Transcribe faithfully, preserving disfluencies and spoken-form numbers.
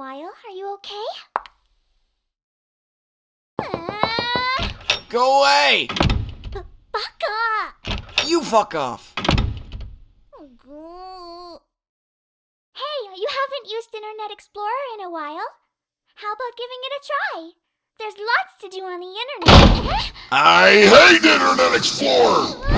while. Are you okay? Uh, Go away! Fuck off! You fuck off! Hey, you haven't used Internet Explorer in a while. How about giving it a try? There's lots to do on the internet. I hate Internet Explorer!